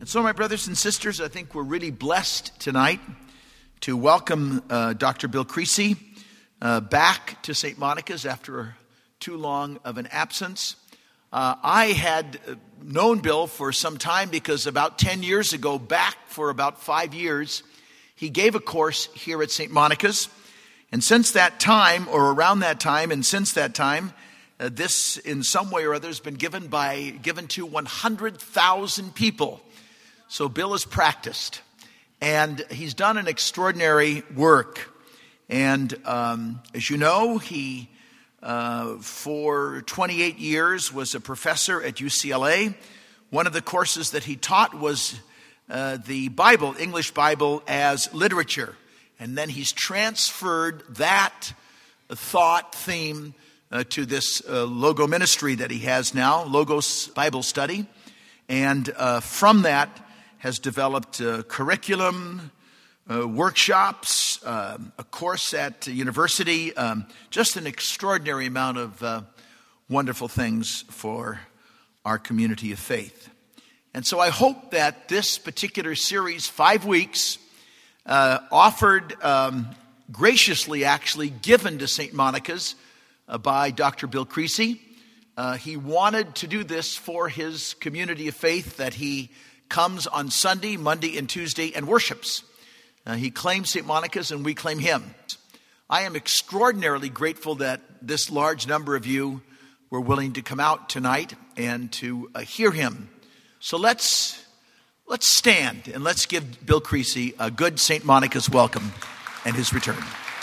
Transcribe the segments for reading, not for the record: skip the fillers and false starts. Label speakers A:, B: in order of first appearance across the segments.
A: So, my brothers and sisters, I think we're really blessed tonight to welcome Dr. Bill Creasy back to St. Monica's after too long of an absence. I had known Bill for some time because about 10 years ago, back for about 5 years, he gave a course here at St. Monica's. And since that time, or around that time, and since that time, this in some way or other has been given to 100,000 people. So Bill has practiced, and he's done an extraordinary work. And as you know, he, for 28 years, was a professor at UCLA. One of the courses that he taught was the Bible, English Bible as literature. And then he's transferred that thought theme to this Logo ministry that he has now, Logos Bible Study. And from that has developed curriculum, workshops, a course at university, just an extraordinary amount of wonderful things for our community of faith. And so I hope that this particular series, 5 weeks, offered, graciously actually given to St. Monica's by Dr. Bill Creasy. He wanted to do this for his community of faith that he comes on Sunday, Monday, and Tuesday and worships. He claims St. Monica's and we claim him. I am extraordinarily grateful that this large number of you were willing to come out tonight and to hear him. So let's stand and let's give Bill Creasy a good St. Monica's welcome and his return.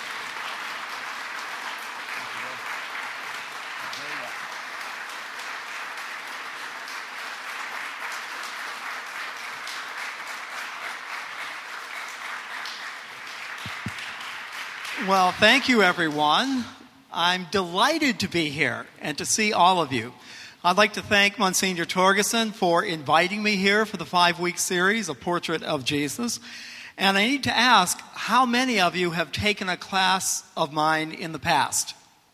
B: Well, thank you, everyone. I'm delighted to be here and to see all of you. I'd like to thank Monsignor Torgerson for inviting me here for the 5-week series, A Portrait of Jesus. And I need to ask, how many of you have taken a class of mine in the past?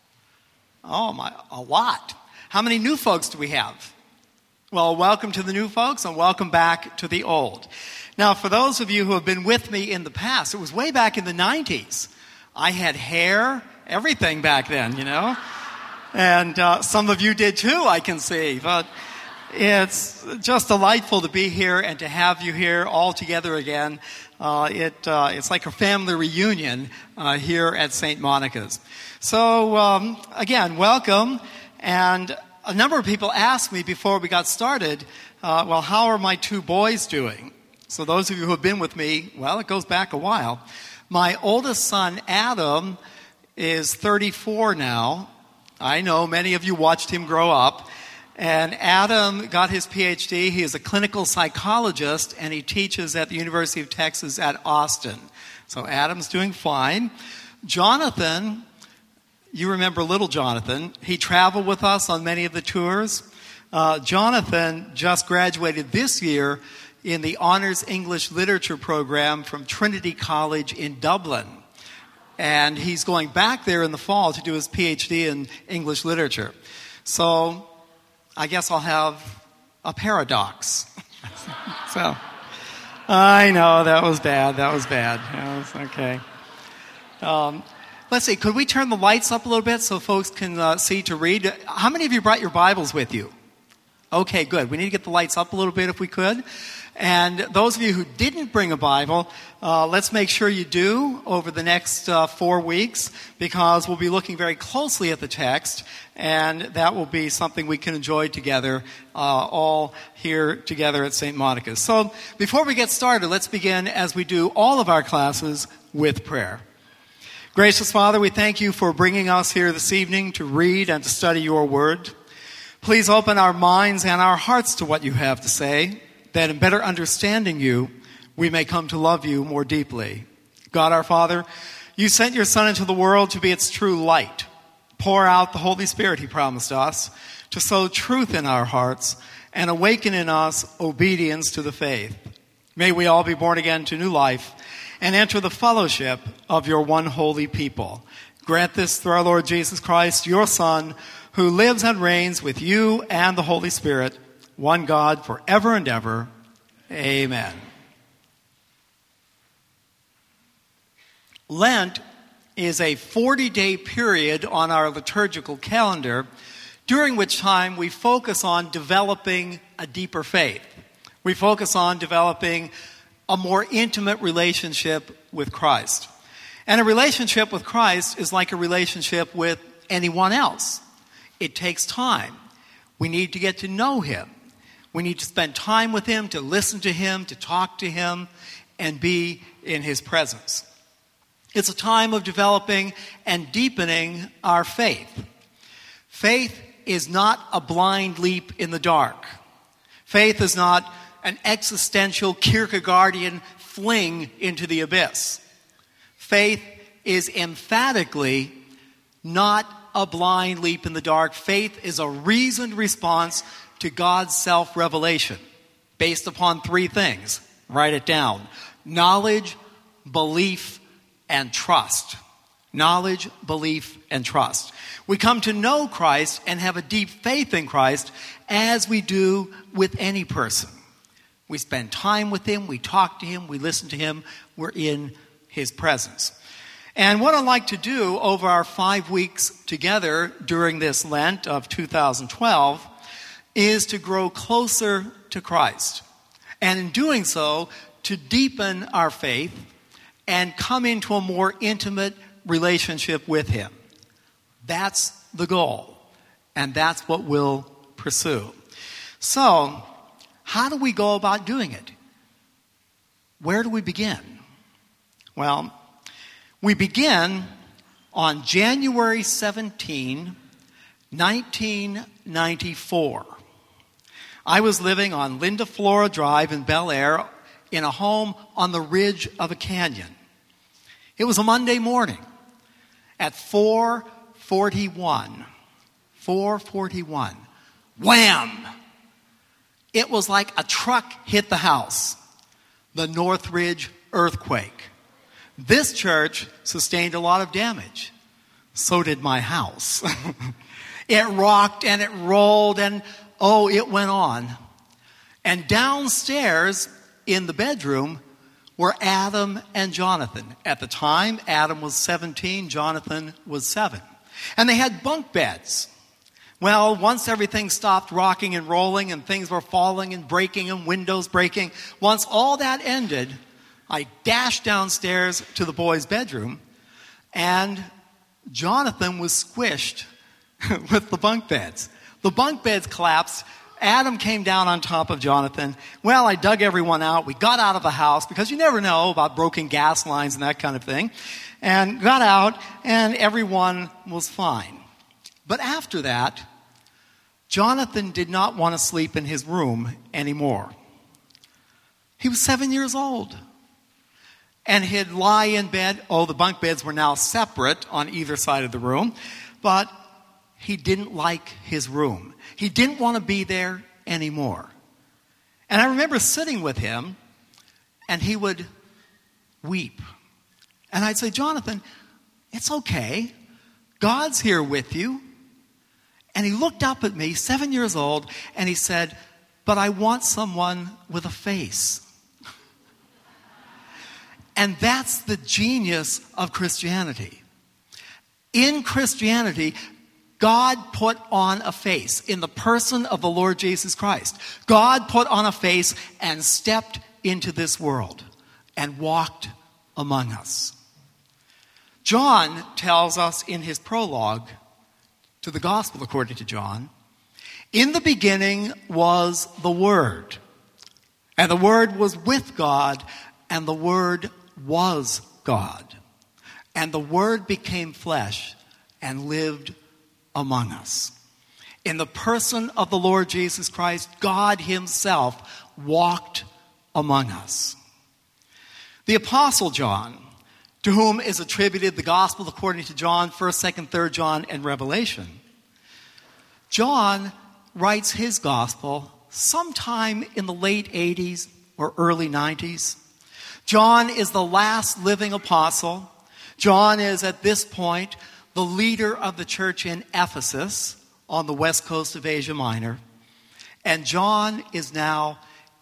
B: Oh, a lot. How many new folks do we have? Well, welcome to the new folks and welcome back to the old. Now, for those of you who have been with me in the past, it was way back in the 90s. I had hair, everything back then, you know. And some of you did too, I can see. But it's just delightful to be here and to have you here all together again. It's like a family reunion here at St. Monica's. So, again, welcome. And a number of people asked me before we got started, well, how are my 2 boys doing? So those of you who have been with me, well, it goes back a while. My oldest son, Adam, is 34 now. I know many of you watched him grow up. And Adam got his PhD. He is a clinical psychologist, and he teaches at the University of Texas at Austin. So Adam's doing fine. Jonathan, you remember little Jonathan. He traveled with us on many of the tours. Jonathan just graduated this year in the Honors English Literature program from Trinity College in Dublin. And he's going back there in the fall to do his PhD in English literature. So I guess I'll have a paradox. So I know, that was bad. That was okay. Let's see, could we turn the lights up a little bit so folks can see to read? How many of you brought your Bibles with you? Okay, good. We need to get the lights up a little bit if we could. And those of you who didn't bring a Bible, let's make sure you do over the next 4 weeks, because we'll be looking very closely at the text, and that will be something we can enjoy together, all here together at St. Monica's. So before we get started, let's begin, as we do all of our classes, with prayer. Gracious Father, we thank you for bringing us here this evening to read and to study your word. Please open our minds and our hearts to what you have to say, that in better understanding you, we may come to love you more deeply. God our Father, you sent your Son into the world to be its true light. Pour out the Holy Spirit, he promised us, to sow truth in our hearts and awaken in us obedience to the faith. May we all be born again to new life and enter the fellowship of your one holy people. Grant this through our Lord Jesus Christ, your Son, who lives and reigns with you and the Holy Spirit, one God, forever and ever. Amen. Lent is a 40-day period on our liturgical calendar during which time we focus on developing a deeper faith. We focus on developing a more intimate relationship with Christ. And a relationship with Christ is like a relationship with anyone else. It takes time. We need to get to know him. We need to spend time with him, to listen to him, to talk to him, and be in his presence. It's a time of developing and deepening our faith. Faith is not a blind leap in the dark. Faith is not an existential Kierkegaardian fling into the abyss. Faith is emphatically not a blind leap in the dark. Faith is a reasoned response to God's self-revelation based upon three things. Write it down. Knowledge, belief, and trust. Knowledge, belief, and trust. We come to know Christ and have a deep faith in Christ as we do with any person. We spend time with him, we talk to him, we listen to him, we're in his presence. And what I'd like to do over our 5 weeks together during this Lent of 2012 is to grow closer to Christ. And in doing so, to deepen our faith and come into a more intimate relationship with him. That's the goal. And that's what we'll pursue. So, how do we go about doing it? Where do we begin? Well, we begin on January 17, 1994. I was living on Linda Flora Drive in Bel Air in a home on the ridge of a canyon. It was a Monday morning at 4:41. 4:41. Wham! It was like a truck hit the house. The Northridge earthquake. This church sustained a lot of damage. So did my house. It rocked and it rolled and, it went on. And downstairs in the bedroom were Adam and Jonathan. At the time, Adam was 17, Jonathan was 7. And they had bunk beds. Well, once everything stopped rocking and rolling and things were falling and breaking and windows breaking, once all that ended, I dashed downstairs to the boys' bedroom, and Jonathan was squished with the bunk beds. The bunk beds collapsed. Adam came down on top of Jonathan. Well, I dug everyone out. We got out of the house because you never know about broken gas lines and that kind of thing. And got out, and everyone was fine. But after that, Jonathan did not want to sleep in his room anymore. He was 7 years old. And he'd lie in bed. The bunk beds were now separate on either side of the room. But he didn't like his room. He didn't want to be there anymore. And I remember sitting with him, and he would weep. And I'd say, Jonathan, it's okay. God's here with you. And he looked up at me, 7 years old, and he said, but I want someone with a face. And that's the genius of Christianity. In Christianity, God put on a face in the person of the Lord Jesus Christ. God put on a face and stepped into this world and walked among us. John tells us in his prologue to the Gospel according to John, in the beginning was the Word, and the Word was with God, and the Word was God. And the Word became flesh and lived among us. In the person of the Lord Jesus Christ, God himself walked among us. The Apostle John, to whom is attributed the Gospel according to John, 1st, 2nd, 3rd John, and Revelation, John writes his Gospel sometime in the late 80s or early 90s. John is the last living apostle. John is, at this point, the leader of the church in Ephesus on the west coast of Asia Minor. And John is now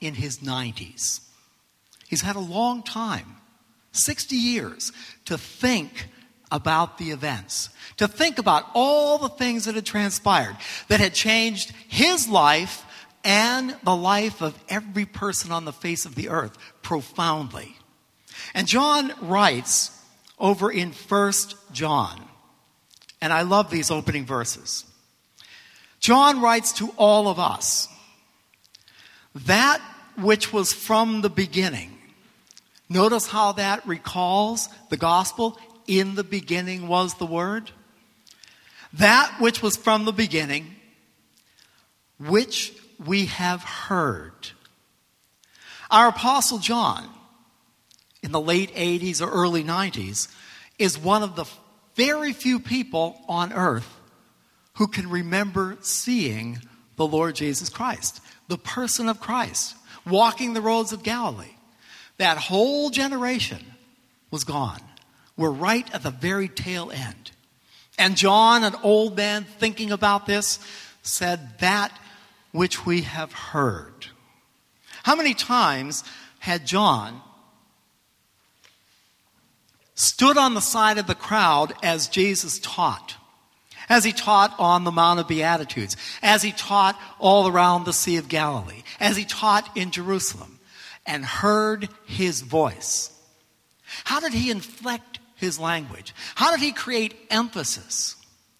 B: in his 90s. He's had a long time, 60 years, to think about the events, to think about all the things that had transpired, that had changed his life and the life of every person on the face of the earth profoundly. And John writes over in 1 John, and I love these opening verses. John writes to all of us, that which was from the beginning. Notice how that recalls the gospel. In the beginning was the Word. That which was from the beginning, which we have heard. Our Apostle John, in the late 80s or early 90s, is one of the very few people on earth who can remember seeing the Lord Jesus Christ, the person of Christ, walking the roads of Galilee. That whole generation was gone. We're right at the very tail end. And John, an old man thinking about this, said, that which we have heard. How many times had John stood on the side of the crowd as Jesus taught? As he taught on the Mount of Beatitudes, as he taught all around the Sea of Galilee, as he taught in Jerusalem, and heard his voice. How did he inflect his language? How did he create emphasis?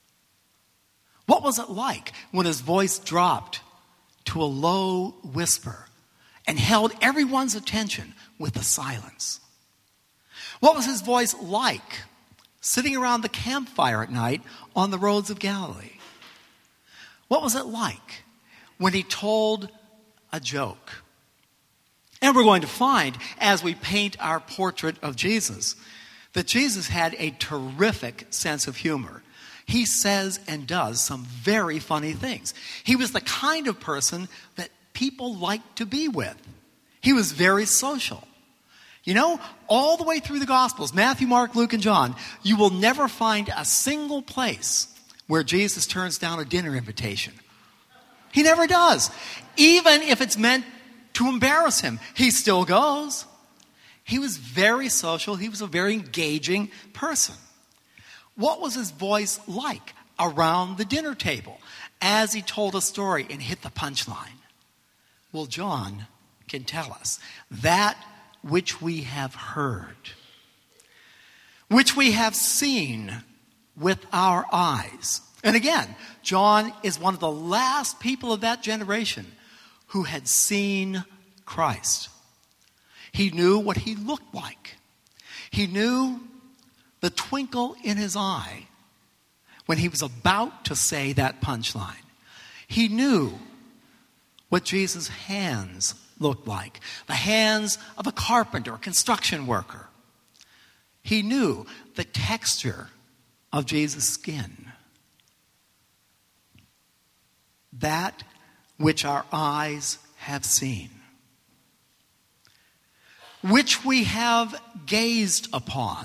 B: What was it like when his voice dropped to a low whisper and held everyone's attention with a silence? What was his voice like sitting around the campfire at night on the roads of Galilee? What was it like when he told a joke? And we're going to find, as we paint our portrait of Jesus, that Jesus had a terrific sense of humor. He says and does some very funny things. He was the kind of person that people liked to be with. He was very social. You know, all the way through the Gospels, Matthew, Mark, Luke, and John, you will never find a single place where Jesus turns down a dinner invitation. He never does. Even if it's meant to embarrass him, he still goes. He was very social. He was a very engaging person. What was his voice like around the dinner table as he told a story and hit the punchline? Well, John can tell us that which we have heard, which we have seen with our eyes. And again, John is one of the last people of that generation who had seen Christ. He knew what he looked like. He knew the twinkle in his eye when he was about to say that punchline. He knew what Jesus' hands looked like, the hands of a carpenter, a construction worker. He knew the texture of Jesus' skin. That which our eyes have seen, which we have gazed upon.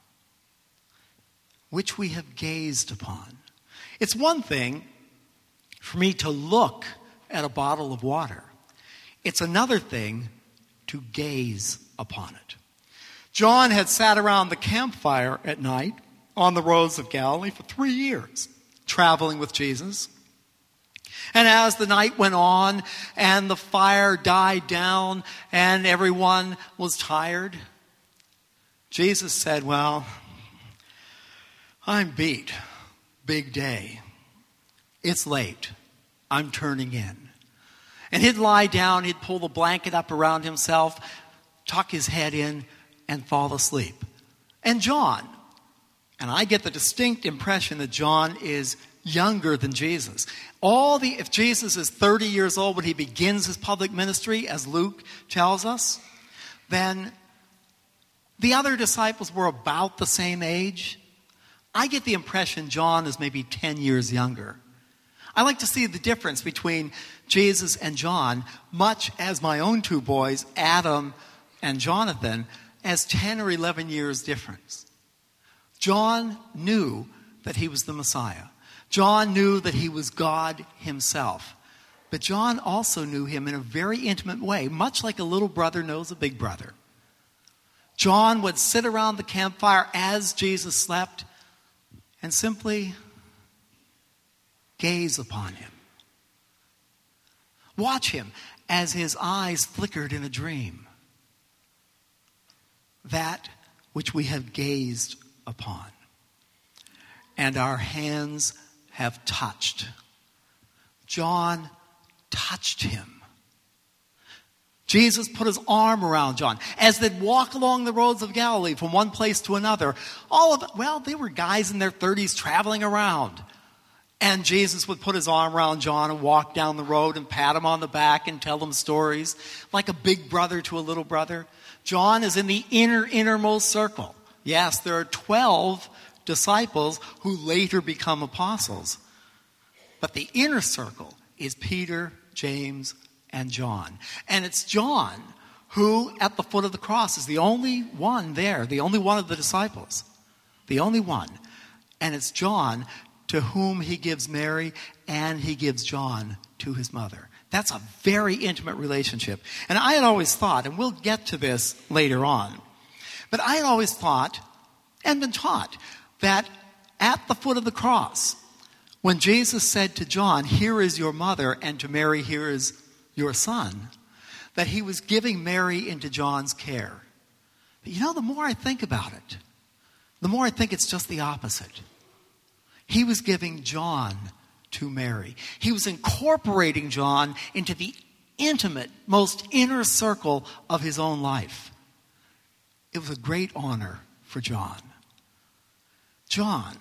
B: Which we have gazed upon. It's one thing for me to look at a bottle of water. It's another thing to gaze upon it. John had sat around the campfire at night on the roads of Galilee for 3 years, traveling with Jesus. And as the night went on and the fire died down and everyone was tired, Jesus said, well, I'm beat. Big day. It's late. I'm turning in. And he'd lie down, he'd pull the blanket up around himself, tuck his head in, and fall asleep. And John, and I get the distinct impression that John is younger than Jesus. If Jesus is 30 years old when he begins his public ministry, as Luke tells us, then the other disciples were about the same age. I get the impression John is maybe 10 years younger. I like to see the difference between Jesus and John, much as my own two boys, Adam and Jonathan, as 10 or 11 years difference. John knew that he was the Messiah. John knew that he was God himself. but John also knew him in a very intimate way, much like a little brother knows a big brother. John would sit around the campfire as Jesus slept and simply gaze upon him. Watch him as his eyes flickered in a dream. That which we have gazed upon and our hands have touched. John touched him. Jesus put his arm around John as they'd walk along the roads of Galilee from one place to another. They were guys in their 30s traveling around. And Jesus would put his arm around John and walk down the road and pat him on the back and tell him stories like a big brother to a little brother. John is in the innermost circle. Yes, there are 12 disciples who later become apostles. But the inner circle is Peter, James, and John. And it's John who, at the foot of the cross, is the only one there, the only one of the disciples. The only one. And it's John to whom he gives Mary, and he gives John to his mother. That's a very intimate relationship. And I had always thought, and we'll get to this later on, but I had always thought and been taught that at the foot of the cross, when Jesus said to John, "Here is your mother," and to Mary, "Here is your son," that he was giving Mary into John's care. But the more I think about it, the more I think it's just the opposite. He was giving John to Mary. He was incorporating John into the intimate, most inner circle of his own life. It was a great honor for John. John,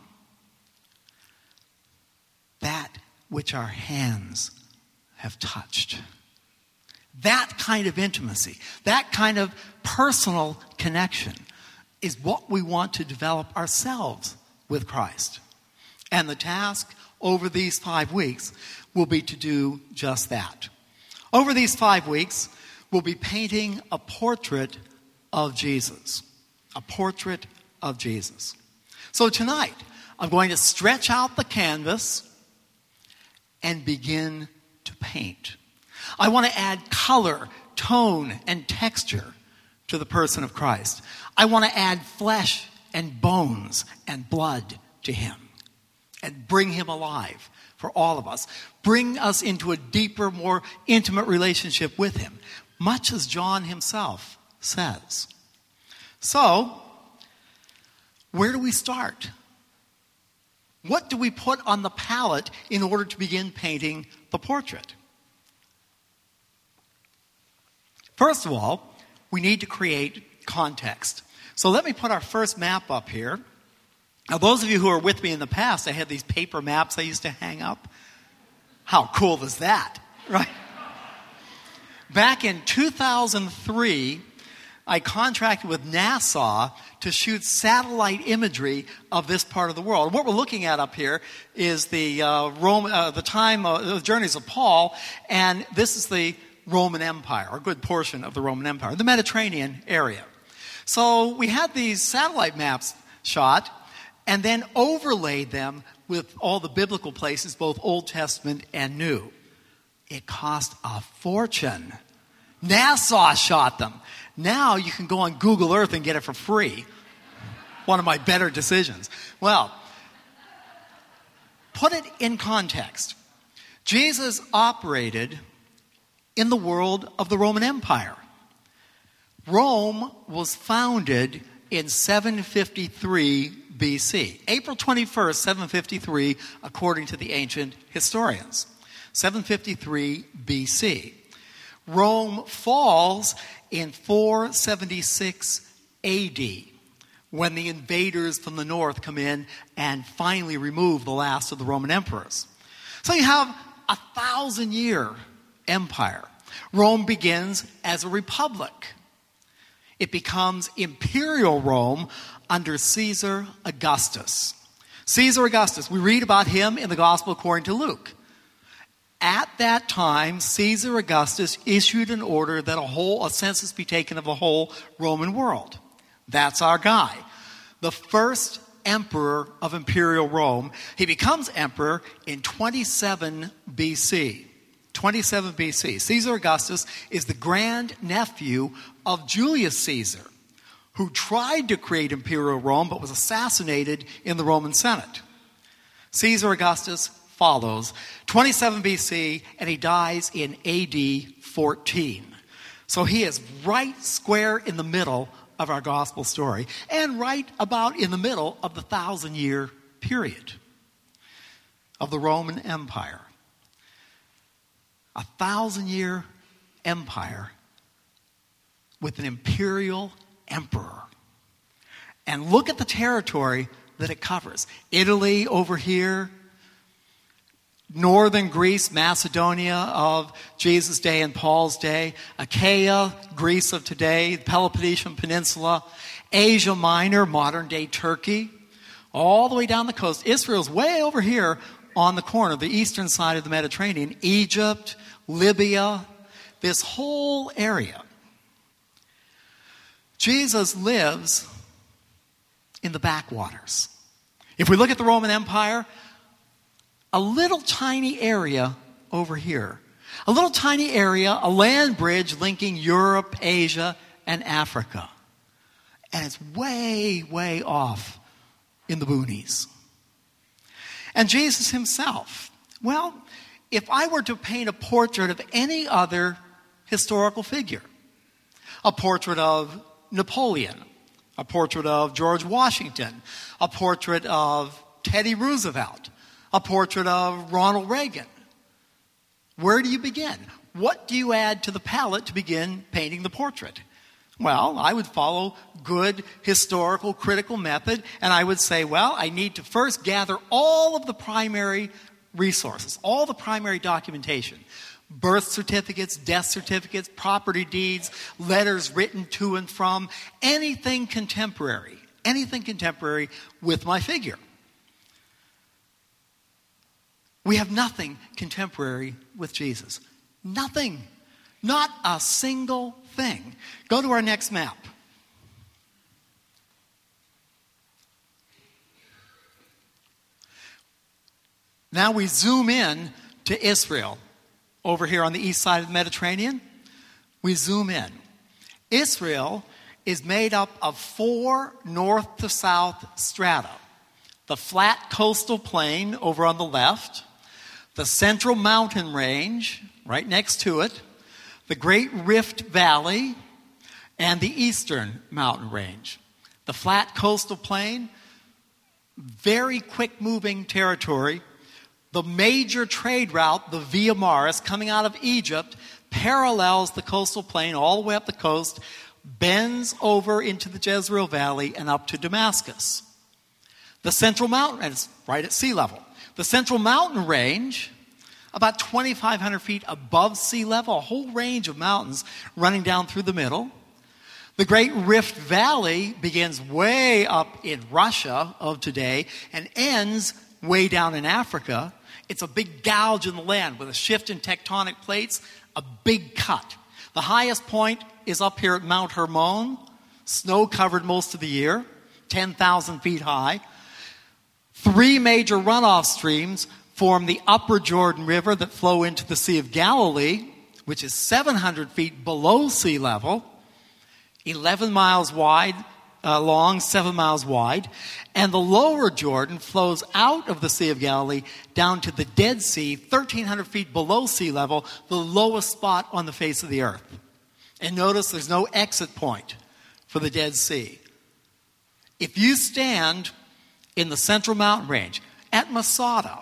B: that which our hands have touched. That kind of intimacy, that kind of personal connection is what we want to develop ourselves with Christ. And the task over these 5 weeks will be to do just that. Over these 5 weeks, we'll be painting a portrait of Jesus. A portrait of Jesus. So tonight, I'm going to stretch out the canvas and begin to paint. I want to add color, tone, and texture to the person of Christ. I want to add flesh and bones and blood to him and bring him alive for all of us. Bring us into a deeper, more intimate relationship with him, much as John himself says. So, where do we start? What do we put on the palette in order to begin painting the portrait? First of all, we need to create context. So let me put our first map up here. Now, those of you who are with me in the past, I had these paper maps I used to hang up. How cool is that, right? Back in 2003, I contracted with NASA to shoot satellite imagery of this part of the world. What we're looking at up here is the journeys of Paul, and this is the Roman Empire, or a good portion of the Roman Empire, the Mediterranean area. So we had these satellite maps shot, and then overlaid them with all the biblical places, both Old Testament and New. It cost a fortune. NASA shot them. Now you can go on Google Earth and get it for free. One of my better decisions. Well, put it in context. Jesus operated in the world of the Roman Empire. Rome was founded in 753 BC. April 21st, 753, according to the ancient historians. 753 BC. Rome falls in 476 AD, when the invaders from the north come in and finally remove the last of the Roman emperors. So you have a 1,000-year empire. Rome begins as a republic. It becomes Imperial Rome under Caesar Augustus. Caesar Augustus, we read about him in the Gospel according to Luke. At that time, Caesar Augustus issued an order that a census be taken of the whole Roman world. That's our guy. The first emperor of Imperial Rome. He becomes emperor in 27 BC. 27 BC. Caesar Augustus is the grandnephew of Julius Caesar, who tried to create imperial Rome but was assassinated in the Roman Senate. Caesar Augustus follows 27 BC, and he dies in AD 14. So he is right square in the middle of our gospel story, and right about in the middle of the 1,000-year period of the Roman Empire. A 1,000-year empire with an imperial emperor. And look at the territory that it covers. Italy over here, northern Greece, Macedonia of Jesus' day and Paul's day, Achaia, Greece of today, the Peloponnesian Peninsula, Asia Minor, modern-day Turkey, all the way down the coast. Israel's way over here on the corner, the eastern side of the Mediterranean, Egypt, Libya, this whole area. Jesus lives in the backwaters. If we look at the Roman Empire, a little tiny area over here. A little tiny area, a land bridge linking Europe, Asia, and Africa. And it's way, way off in the boonies. And Jesus himself, well, if I were to paint a portrait of any other historical figure, a portrait of Napoleon, a portrait of George Washington, a portrait of Teddy Roosevelt, a portrait of Ronald Reagan. Where do you begin? What do you add to the palette to begin painting the portrait? Well, I would follow good historical critical method, and I would say, well, I need to first gather all of the primary resources, all the primary documentation. Birth certificates, death certificates, property deeds, letters written to and from, anything contemporary with my figure. We have nothing contemporary with Jesus. Nothing. Not a single thing. Go to our next map. Now we zoom in to Israel. Over here on the east side of the Mediterranean, we zoom in. Israel is made up of 4 north to south strata. The flat coastal plain over on the left, the central mountain range right next to it, the Great Rift Valley, and the eastern mountain range. The flat coastal plain, very quick moving territory. The major trade route, the Via Maris, coming out of Egypt, parallels the coastal plain all the way up the coast, bends over into the Jezreel Valley and up to Damascus. The central mountain, and it's right at sea level. The central mountain range, about 2,500 feet above sea level, a whole range of mountains running down through the middle. The Great Rift Valley begins way up in Russia of today and ends way down in Africa. It's a big gouge in the land with a shift in tectonic plates, a big cut. The highest point is up here at Mount Hermon, snow-covered most of the year, 10,000 feet high. 3 major runoff streams form the upper Jordan River that flow into the Sea of Galilee, which is 700 feet below sea level, 11 miles wide, long, 7 miles wide. And the lower Jordan flows out of the Sea of Galilee down to the Dead Sea, 1,300 feet below sea level, the lowest spot on the face of the earth. And notice there's no exit point for the Dead Sea. If you stand in the central mountain range at Masada,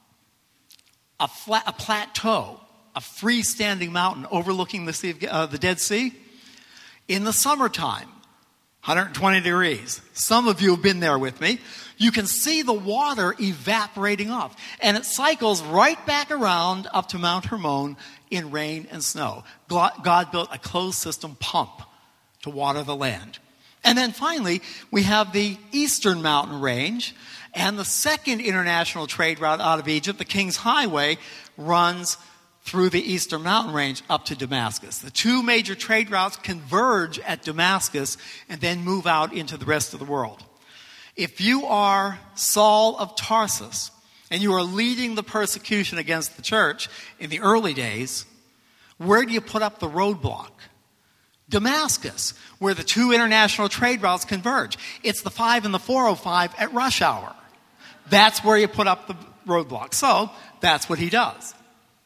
B: a plateau, a freestanding mountain overlooking the Sea of, the Dead Sea, in the summertime, 120 degrees. Some of you have been there with me. You can see the water evaporating off. And it cycles right back around up to Mount Hermon in rain and snow. God built a closed system pump to water the land. And then finally, we have the eastern mountain range. And the second international trade route out of Egypt, the King's Highway, runs through the eastern mountain range up to Damascus. The 2 major trade routes converge at Damascus and then move out into the rest of the world. If you are Saul of Tarsus and you are leading the persecution against the church in the early days, where do you put up the roadblock? Damascus, where the two international trade routes converge. It's the 5 and the 405 at rush hour. That's where you put up the roadblock. So that's what he does.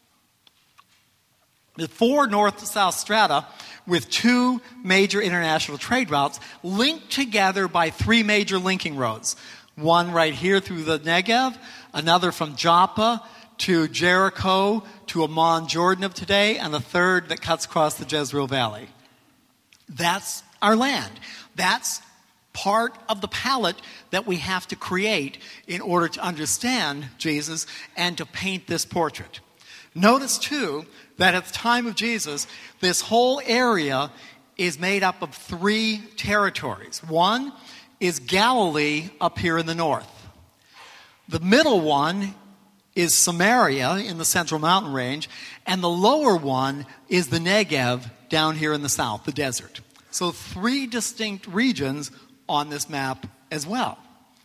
B: The 4 north-to-south strata with 2 major international trade routes linked together by 3 major linking roads. One right here through the Negev, another from Joppa to Jericho to Amman, Jordan of today, and a third that cuts across the Jezreel Valley. That's our land. That's part of the palette that we have to create in order to understand Jesus and to paint this portrait. Notice, too, that at the time of Jesus, this whole area is made up of 3 territories. One is Galilee up here in the north. The middle one is Samaria in the central mountain range, and the lower one is the Negev down here in the south, the desert. So 3 distinct regions on this map as well.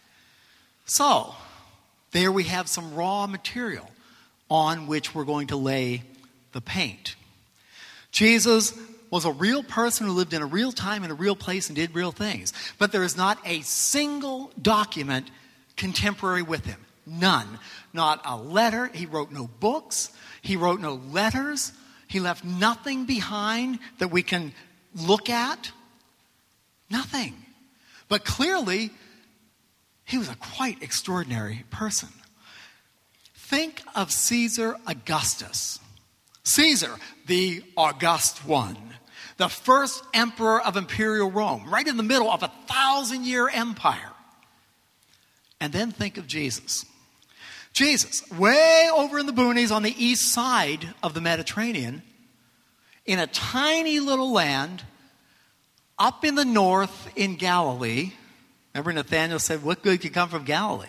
B: So, there we have some raw material on which we're going to lay the paint. Jesus was a real person who lived in a real time, in a real place, and did real things. But there is not a single document contemporary with him. None. Not a letter. He wrote no books. He wrote no letters. He left nothing behind that we can look at. Nothing. But clearly, he was a quite extraordinary person. Think of Caesar Augustus. Caesar, the august one, the first emperor of imperial Rome, right in the middle of a 1,000-year empire. And then think of Jesus. Jesus, way over in the boonies on the east side of the Mediterranean, in a tiny little land, up in the north in Galilee. Remember Nathanael said, what good could come from Galilee?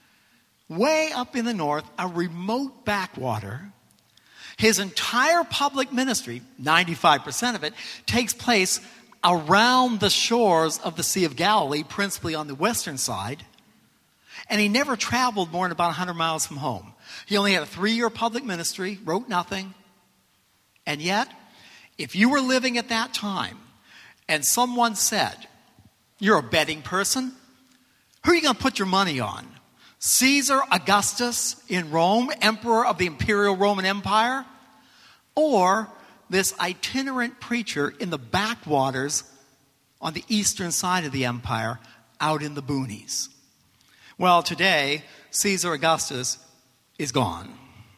B: Way up in the north, a remote backwater. His entire public ministry, 95% of it, takes place around the shores of the Sea of Galilee, principally on the western side. And he never traveled more than about 100 miles from home. He only had a 3-year public ministry, wrote nothing. And yet, if you were living at that time, and someone said, you're a betting person, who are you going to put your money on? Caesar Augustus in Rome, emperor of the imperial Roman Empire? Or this itinerant preacher in the backwaters on the eastern side of the empire, out in the boonies? Well, today, Caesar Augustus is gone.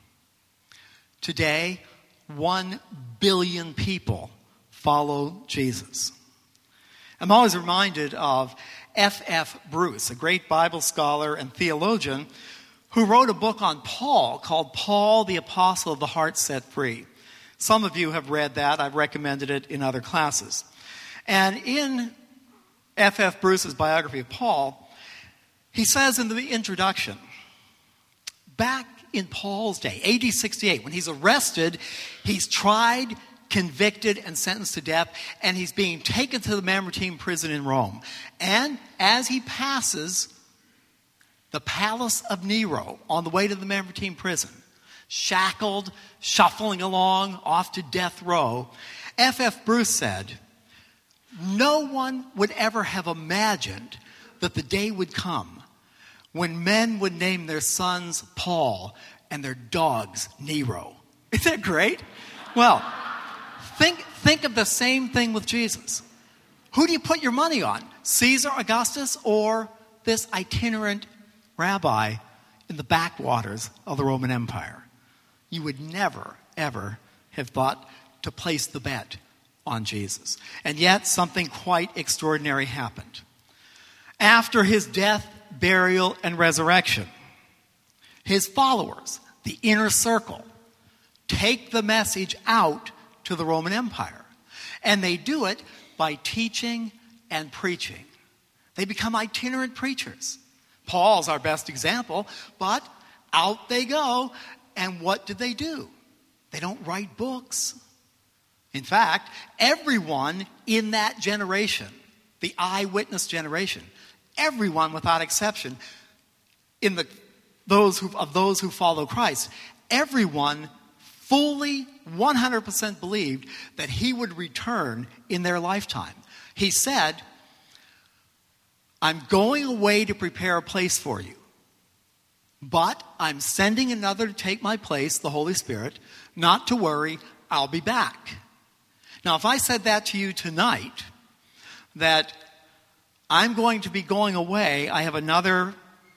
B: Today, 1 billion people follow Jesus. I'm always reminded of F.F. Bruce, a great Bible scholar and theologian, who wrote a book on Paul called Paul, the Apostle of the Heart Set Free. Some of you have read that. I've recommended it in other classes. And in F.F. Bruce's biography of Paul, he says in the introduction, back in Paul's day, AD 68, when he's arrested, he's tried, convicted, and sentenced to death, and he's being taken to the Mamertine prison in Rome. And as he passes the palace of Nero on the way to the Mamertine prison, shackled, shuffling along, off to death row, F.F. Bruce said, no one would ever have imagined that the day would come when men would name their sons Paul and their dogs Nero. Isn't that great? Well, think of the same thing with Jesus. Who do you put your money on? Caesar Augustus or this itinerant rabbi in the backwaters of the Roman Empire? You would never, ever have thought to place the bet on Jesus. And yet, something quite extraordinary happened. After his death, burial, and resurrection, his followers, the inner circle, take the message out to the Roman Empire. And they do it by teaching and preaching. They become itinerant preachers. Paul's our best example, but out they go. And what do? They don't write books. In fact, everyone in that generation, the eyewitness generation, everyone without exception, in the those who follow Christ, everyone fully 100% believed that he would return in their lifetime. He said, I'm going away to prepare a place for you, but I'm sending another to take my place, the Holy Spirit. Not to worry, I'll be back. Now, if I said that to you tonight, that I'm going to be going away, I have another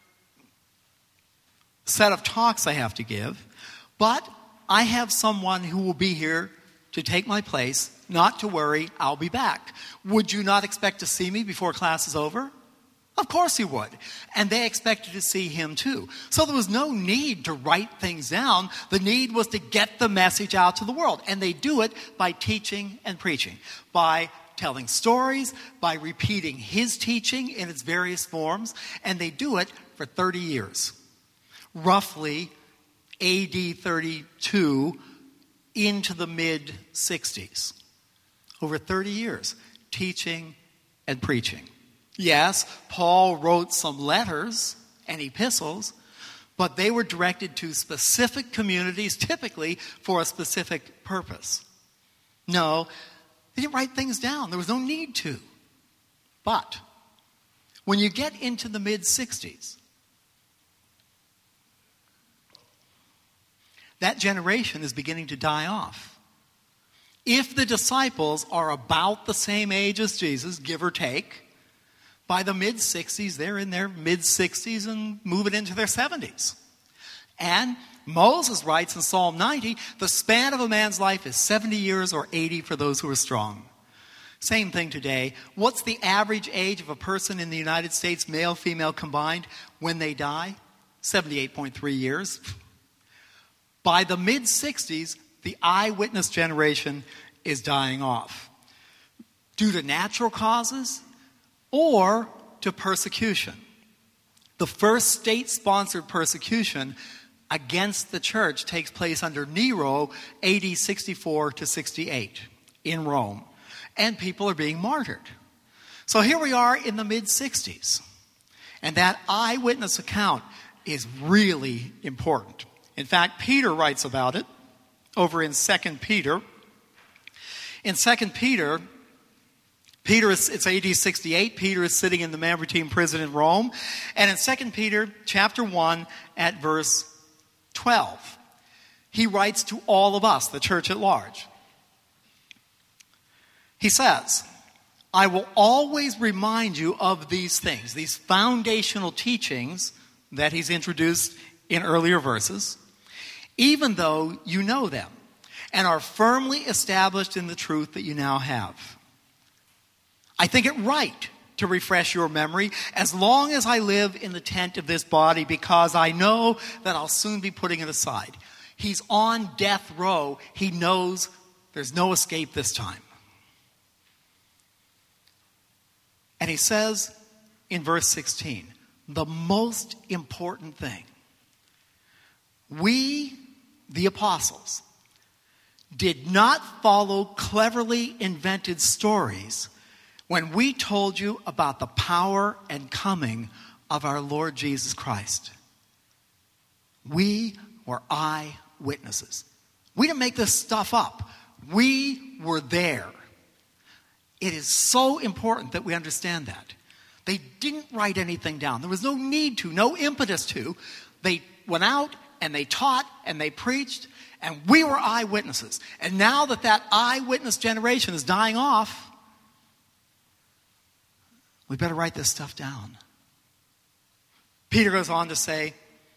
B: set of talks I have to give, but I have someone who will be here to take my place. Not to worry, I'll be back. Would you not expect to see me before class is over? Of course you would. And they expected to see him too. So there was no need to write things down. The need was to get the message out to the world. And they do it by teaching and preaching, by telling stories, by repeating his teaching in its various forms. And they do it for 30 years. Roughly AD 32 into the mid-60s. Over 30 years, teaching and preaching. Yes, Paul wrote some letters and epistles, but they were directed to specific communities, typically for a specific purpose. No, they didn't write things down. There was no need to. But when you get into the mid-60s, that generation is beginning to die off. If the disciples are about the same age as Jesus, give or take, by the mid-60s, they're in their mid-60s and moving into their 70s. And Moses writes in Psalm 90, the span of a man's life is 70 years or 80 for those who are strong. Same thing today. What's the average age of a person in the United States, male, female combined, when they die? 78.3 years. By the mid-60s, the eyewitness generation is dying off. Due to natural causes or to persecution. The first state-sponsored persecution against the church takes place under Nero, AD 64 to 68 in Rome. And people are being martyred. So here we are in the mid-60s. And that eyewitness account is really important. In fact, Peter writes about it over in 2 Peter. In 2 Peter, it's AD 68. Peter is sitting in the Mamertine prison in Rome. And in 2 Peter chapter 1 at verse 12, he writes to all of us, the church at large. He says, I will always remind you of these things, these foundational teachings that he's introduced in earlier verses, even though you know them and are firmly established in the truth that you now have. I think it right to refresh your memory as long as I live in the tent of this body, because I know that I'll soon be putting it aside. He's on death row. He knows there's no escape this time. And he says in verse 16, the most important thing, we, the apostles, did not follow cleverly invented stories when we told you about the power and coming of our Lord Jesus Christ. We were eyewitnesses. We didn't make this stuff up. We were there. It is so important that we understand that. They didn't write anything down. There was no need to, no impetus to. They went out and they taught and they preached, and we were eyewitnesses. And now that eyewitness generation is dying off, we better write this stuff down. Peter goes on to say,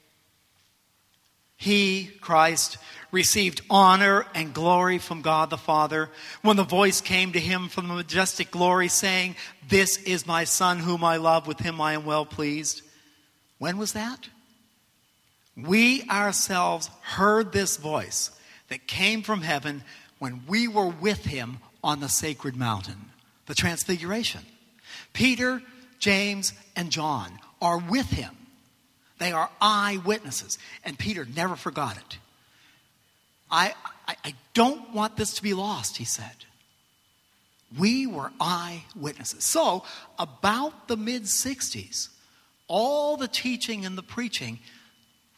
B: he, Christ, received honor and glory from God the Father when the voice came to him from the majestic glory saying, this is my Son whom I love, with him I am well pleased. When was that? We ourselves heard this voice that came from heaven when we were with him on the sacred mountain, the Transfiguration. Peter, James, and John are with him. They are eyewitnesses. And Peter never forgot it. I don't want this to be lost, he said. We were eyewitnesses. So, about the mid-60s, all the teaching and the preaching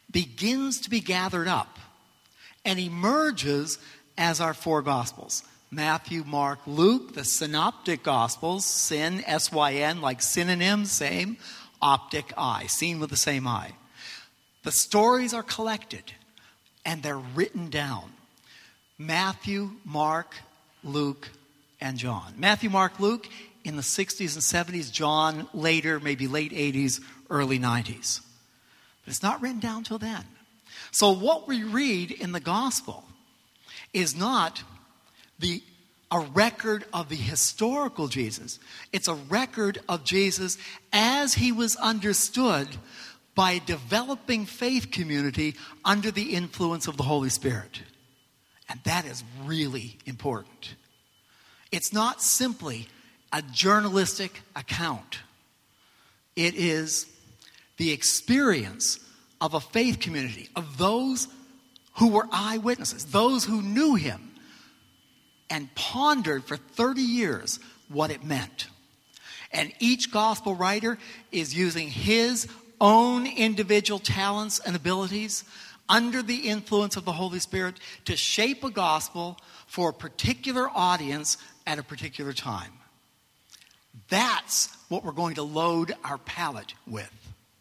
B: begins to be gathered up and emerges as our four Gospels. Matthew, Mark, Luke, the synoptic Gospels, syn, S-Y-N, like synonyms, same, optic, eye, seen with the same eye. The stories are collected and they're written down. Matthew, Mark, Luke, and John. Matthew, Mark, Luke in the 60s and 70s, John later, maybe late 80s, early 90s. But it's not written down till then. So what we read in the gospel is not a record of the historical Jesus. It's a record of Jesus as he was understood by a developing faith community under the influence of the Holy Spirit. And that is really important. It's not simply a journalistic account. It is the experience of a faith community, of those who were eyewitnesses, those who knew him and pondered for 30 years what it meant. And each gospel writer is using his own individual talents and abilities under the influence of the Holy Spirit to shape a gospel for a particular audience at a particular time. That's what we're going to load our palette with.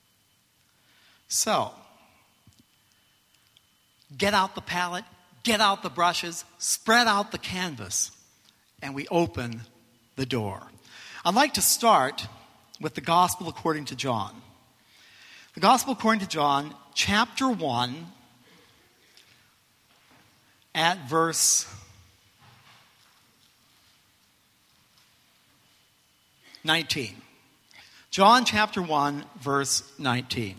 B: So, get out the palette, get out the brushes, spread out the canvas, and we open the door. I'd like to start with the Gospel according to John. The Gospel according to John, chapter 1, at verse 19. John chapter 1, verse 19.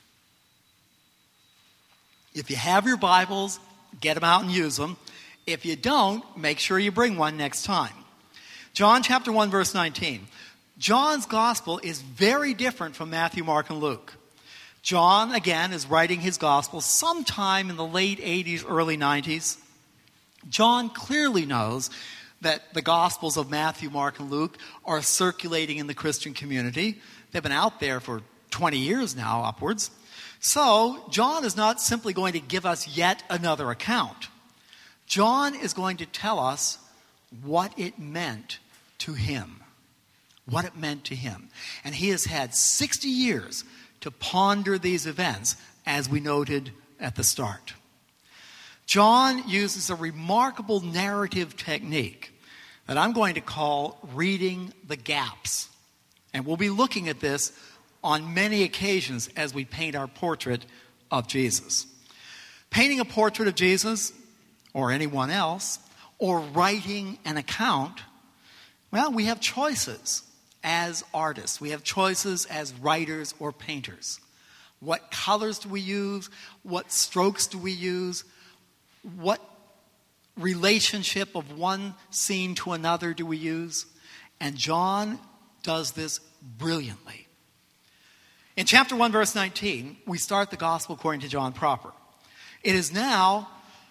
B: If you have your Bibles, get them out and use them. If you don't, make sure you bring one next time. John chapter 1, verse 19. John's gospel is very different from Matthew, Mark, and Luke. John, again, is writing his gospel sometime in the late 80s, early 90s. John clearly knows that the gospels of Matthew, Mark, and Luke are circulating in the Christian community. They've been out there for 20 years now, upwards. So, John is not simply going to give us yet another account. John is going to tell us what it meant to him. What it meant to him. And he has had 60 years to ponder these events, as we noted at the start. John uses a remarkable narrative technique that I'm going to call reading the gaps. And we'll be looking at this on many occasions as we paint our portrait of Jesus. Painting a portrait of Jesus, or anyone else, or writing an account, well, we have choices as artists. We have choices as writers or painters. What colors do we use? What strokes do we use? What relationship of one scene to another do we use? And John does this brilliantly. In chapter 1, verse 19, we start the gospel according to John proper. It is now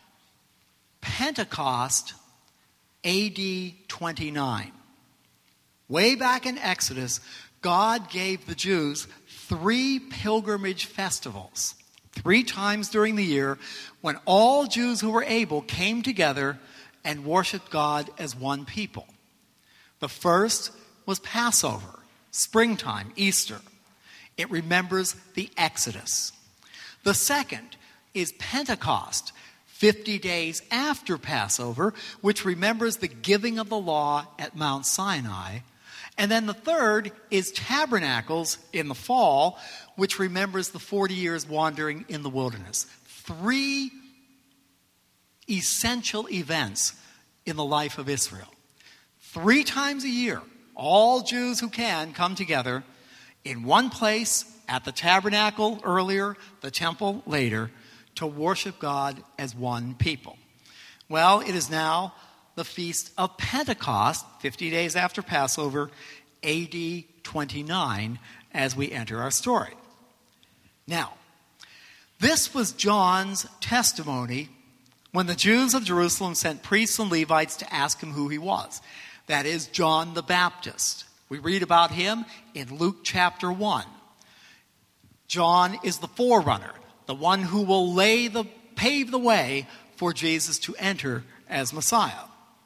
B: Pentecost AD 29. Way back in Exodus, God gave the Jews 3 pilgrimage festivals, 3 times during the year, when all Jews who were able came together and worshiped God as one people. The first was Passover, springtime, Easter. It remembers the Exodus. The second is Pentecost, 50 days after Passover, which remembers the giving of the law at Mount Sinai. And then the third is Tabernacles in the fall, which remembers the 40 years wandering in the wilderness. 3 essential events in the life of Israel. 3 times a year, all Jews who can come together in one place, at the tabernacle earlier, the temple later, to worship God as one people. Well, it is now the Feast of Pentecost, 50 days after Passover, AD 29, as we enter our story. Now, this was John's testimony when the Jews of Jerusalem sent priests and Levites to ask him who he was. That is John the Baptist. We read about him in Luke chapter 1. John is the forerunner, the one who will pave the way for Jesus to enter as Messiah.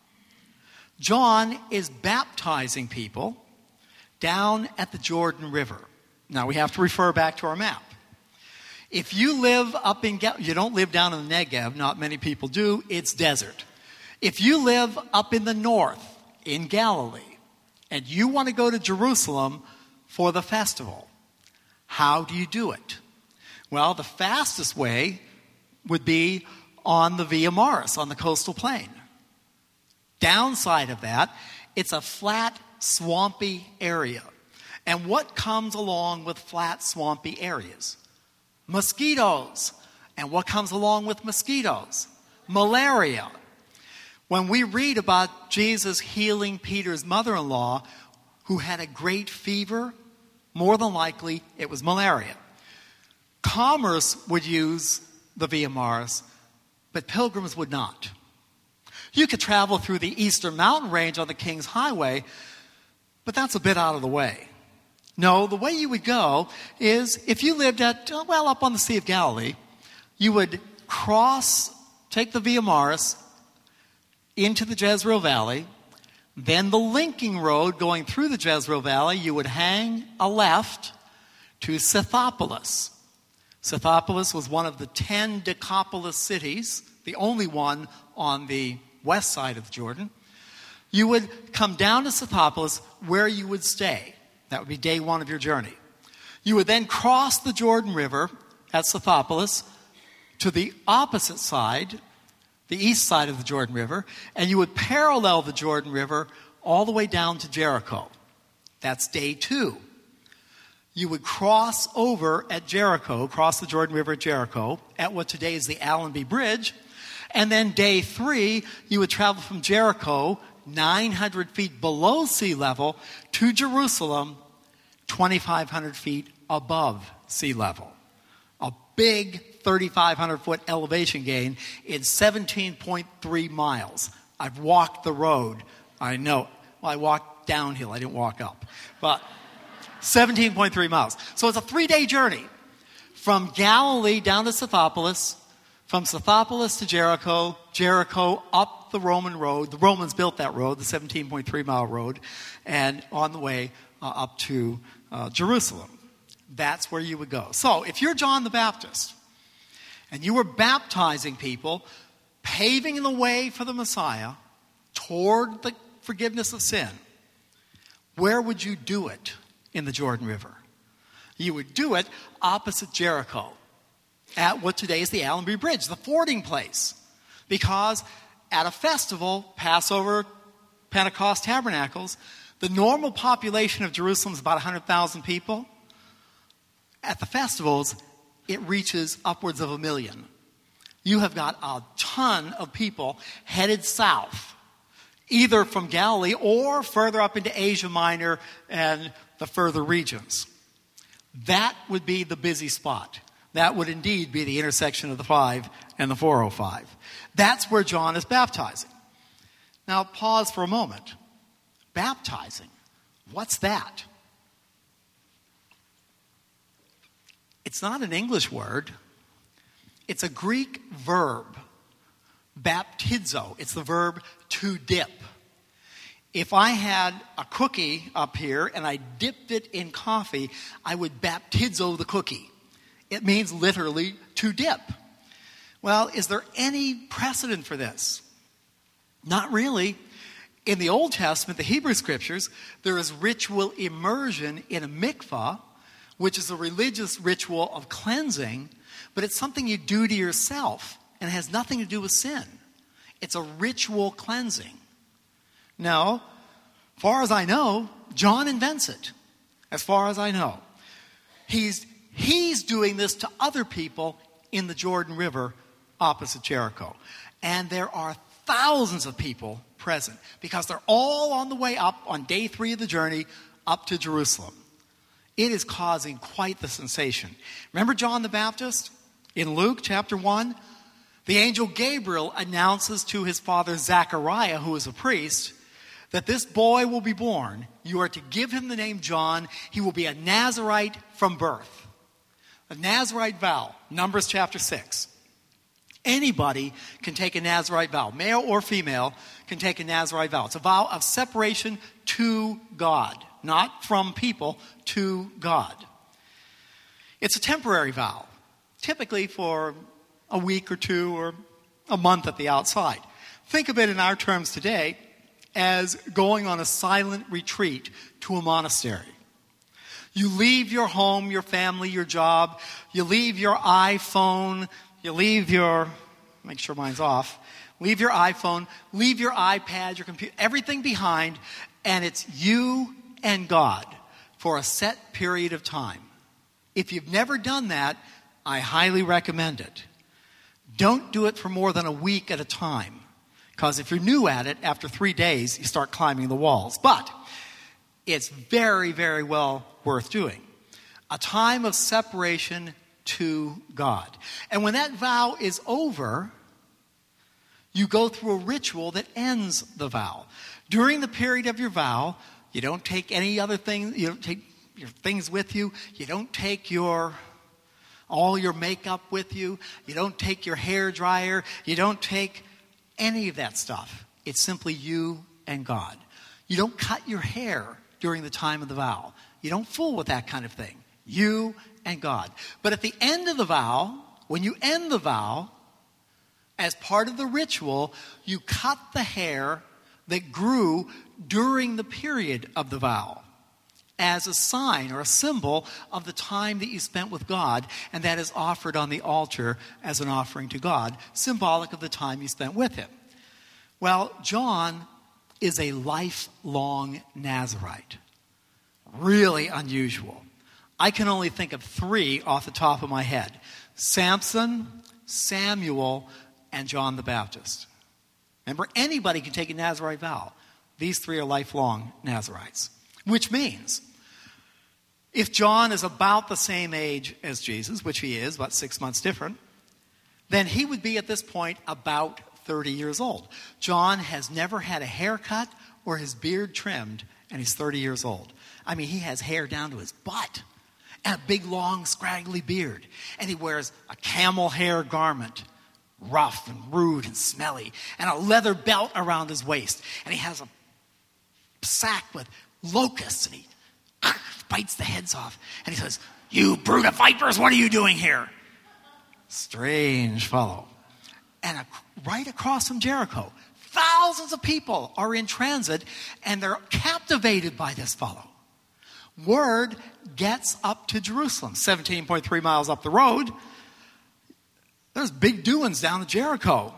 B: John is baptizing people down at the Jordan River. Now we have to refer back to our map. If you live up in, you don't live down in the Negev, not many people do, it's desert. If you live up in the north, in Galilee, and you want to go to Jerusalem for the festival, how do you do it? Well, the fastest way would be on the Via Maris, on the coastal plain. Downside of that, it's a flat, swampy area. And what comes along with flat, swampy areas? Mosquitoes. And what comes along with mosquitoes? Malaria. When we read about Jesus healing Peter's mother-in-law, who had a great fever, more than likely it was malaria. Commerce would use the Via Maris, but pilgrims would not. You could travel through the eastern mountain range on the King's Highway, but that's a bit out of the way. No, the way you would go is, if you lived up on the Sea of Galilee, you would take the Via Maris into the Jezreel Valley, then the linking road going through the Jezreel Valley, you would hang a left to Scythopolis. Scythopolis was one of the 10 Decapolis cities, the only one on the west side of the Jordan. You would come down to Scythopolis, where you would stay. That would be day one of your journey. You would then cross the Jordan River at Scythopolis to the opposite side, the east side of the Jordan River, and you would parallel the Jordan River all the way down to Jericho. That's day 2. You would cross over at Jericho, cross the Jordan River at Jericho, at what today is the Allenby Bridge, and then day 3, you would travel from Jericho, 900 feet below sea level, to Jerusalem, 2,500 feet above sea level. A big 3,500-foot elevation gain in 17.3 miles. I've walked the road. I know. Well, I walked downhill. I didn't walk up. But 17.3 miles. So it's a 3-day journey from Galilee down to Scythopolis, from Scythopolis to Jericho, Jericho up the Roman road. The Romans built that road, the 17.3-mile road, and on the way up to Jerusalem. That's where you would go. So if you're John the Baptist and you were baptizing people, paving the way for the Messiah toward the forgiveness of sin, where would you do it in the Jordan River? You would do it opposite Jericho, at what today is the Allenby Bridge, the fording place. Because at a festival, Passover, Pentecost, Tabernacles, the normal population of Jerusalem is about 100,000 people. At the festivals, it reaches upwards of 1 million. You have got a ton of people headed south, either from Galilee or further up into Asia Minor and the further regions. That would be the busy spot. That would indeed be the intersection of the 5 and the 405. That's where John is baptizing. Now, pause for a moment. Baptizing. What's that? It's not an English word. It's a Greek verb. Baptizo. It's the verb to dip. If I had a cookie up here and I dipped it in coffee, I would baptizo the cookie. It means literally to dip. Well, is there any precedent for this? Not really. In the Old Testament, the Hebrew Scriptures, there is ritual immersion in a mikvah, which is a religious ritual of cleansing, but it's something you do to yourself and it has nothing to do with sin. It's a ritual cleansing. Now, as far as I know, John invents it. As far as I know. He's doing this to other people in the Jordan River opposite Jericho. And there are thousands of people present because they're all on the way up on day 3 of the journey up to Jerusalem. It is causing quite the sensation. Remember John the Baptist? In Luke chapter 1, the angel Gabriel announces to his father Zechariah, who is a priest, that this boy will be born. You are to give him the name John. He will be a Nazarite from birth. The Nazirite vow, Numbers chapter 6. Anybody can take a Nazirite vow. Male or female can take a Nazirite vow. It's a vow of separation to God, not from people, to God. It's a temporary vow, typically for a week or two or a month at the outside. Think of it in our terms today as going on a silent retreat to a monastery. You leave your home, your family, your job. You leave your iPhone. You leave your, make sure mine's off. Leave your iPhone, leave your iPad, your computer, everything behind, and it's you and God for a set period of time. If you've never done that, I highly recommend it. Don't do it for more than a week at a time, because if you're new at it, after 3 days, you start climbing the walls. But it's very, very well worth doing. A time of separation to God. And when that vow is over, you go through a ritual that ends the vow. During the period of your vow, you don't take any other thing, you don't take your things with you, you don't take all your makeup with you, you don't take your hair dryer, you don't take any of that stuff. It's simply you and God. You don't cut your hair during the time of the vow. You don't fool with that kind of thing. You and God. But at the end of the vow, when you end the vow, as part of the ritual, you cut the hair that grew during the period of the vow as a sign or a symbol of the time that you spent with God, and that is offered on the altar as an offering to God, symbolic of the time you spent with Him. Well, John is a lifelong Nazirite. Really unusual. I can only think of 3 off the top of my head. Samson, Samuel, and John the Baptist. Remember, anybody can take a Nazirite vow. These 3 are lifelong Nazirites. Which means, if John is about the same age as Jesus, which he is, about 6 months different, then he would be at this point about 30 years old. John has never had a haircut or his beard trimmed, and he's 30 years old. I mean, he has hair down to his butt and a big, long, scraggly beard. And he wears a camel hair garment, rough and rude and smelly, and a leather belt around his waist. And he has a sack with locusts, and he bites the heads off. And he says, "You brood of vipers, what are you doing here?" Strange fellow. And right across from Jericho, thousands of people are in transit, and they're captivated by this fellow. Word gets up to Jerusalem, 17.3 miles up the road. There's big doings down at Jericho.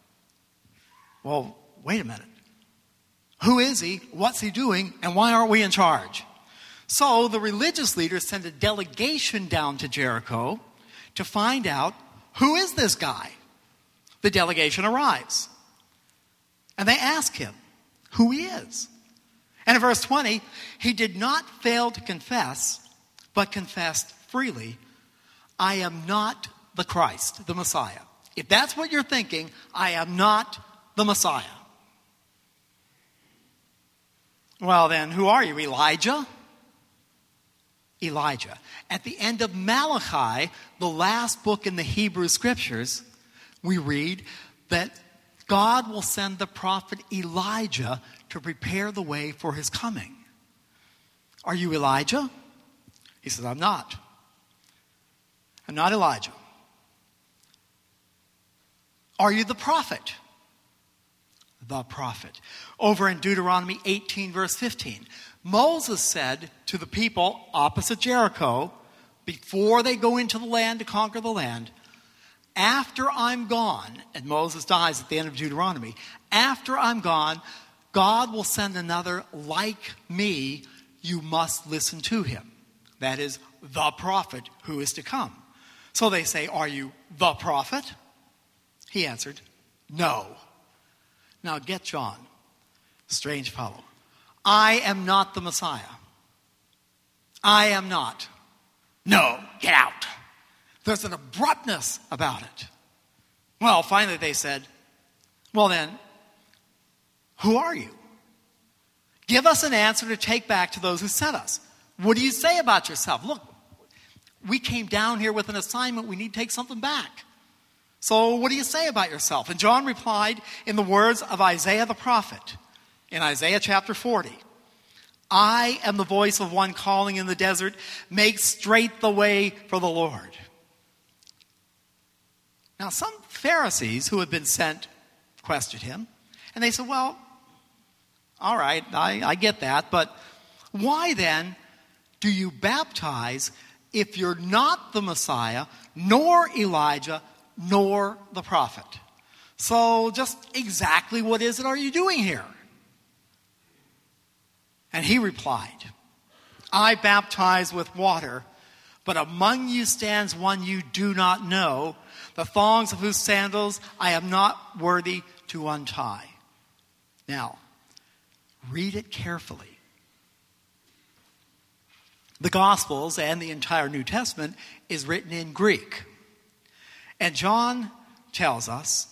B: Well, wait a minute. Who is he? What's he doing? And why aren't we in charge? So the religious leaders send a delegation down to Jericho to find out, who is this guy? The delegation arrives. And they ask him who he is. And in verse 20, he did not fail to confess, but confessed freely, "I am not the Christ, the Messiah." If that's what you're thinking, I am not the Messiah. Well then, who are you, Elijah? Elijah. At the end of Malachi, the last book in the Hebrew Scriptures, we read that God will send the prophet Elijah to prepare the way for his coming. Are you Elijah? He says, I'm not. I'm not Elijah. Are you the prophet? The prophet. Over in Deuteronomy 18, verse 15, Moses said to the people opposite Jericho, before they go into the land to conquer the land, after I'm gone, and Moses dies at the end of Deuteronomy, after I'm gone, God will send another like me. You must listen to him. That is the prophet who is to come. So they say, are you the prophet? He answered, no. Now get John, strange fellow. I am not the Messiah. I am not. No, get out. There's an abruptness about it. Well, finally they said, well then, who are you? Give us an answer to take back to those who sent us. What do you say about yourself? Look, We came down here with an assignment. We need to take something back. So what do you say about yourself? And John replied in the words of Isaiah the prophet in Isaiah chapter 40. I am the voice of one calling in the desert, make straight the way for the Lord. Now some Pharisees who had been sent questioned him. And they said, well, all right, I get that. But why then do you baptize if you're not the Messiah, nor Elijah, nor the prophet? So just exactly what is it are you doing here? And he replied, I baptize with water, but among you stands one you do not know, the thongs of whose sandals I am not worthy to untie. Now, read it carefully. The Gospels and the entire New Testament is written in Greek. And John tells us,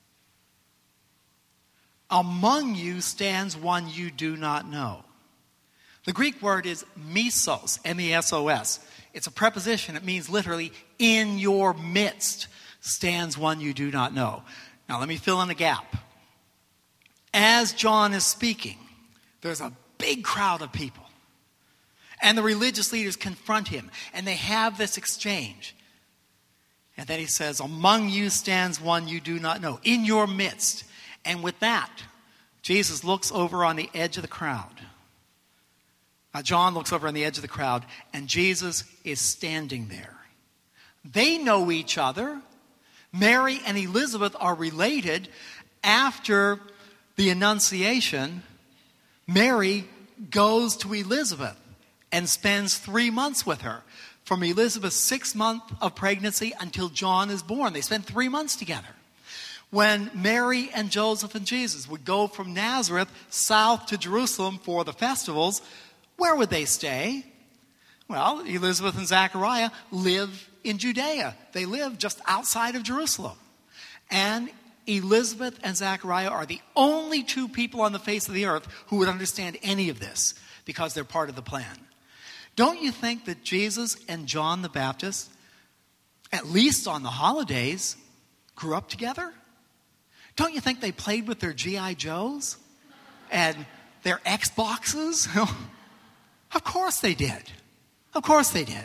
B: among you stands one you do not know. The Greek word is mesos, M-E-S-O-S. It's a preposition. It means literally, in your midst stands one you do not know. Now let me fill in a gap. As John is speaking, there's a big crowd of people. And the religious leaders confront him, and they have this exchange. And then he says, among you stands one you do not know, in your midst. And with that, Jesus looks over on the edge of the crowd. John looks over on the edge of the crowd, and Jesus is standing there. They know each other. Mary and Elizabeth are related. After the Annunciation, Mary goes to Elizabeth and spends 3 months with her. From Elizabeth's 6th month of pregnancy until John is born. They spend 3 months together. When Mary and Joseph and Jesus would go from Nazareth south to Jerusalem for the festivals, where would they stay? Well, Elizabeth and Zechariah live in Judea. They live just outside of Jerusalem. And Elizabeth and Zechariah are the only two people on the face of the earth who would understand any of this because they're part of the plan. Don't you think that Jesus and John the Baptist, at least on the holidays, grew up together? Don't you think they played with their G.I. Joes and their Xboxes? Of course they did. Of course they did.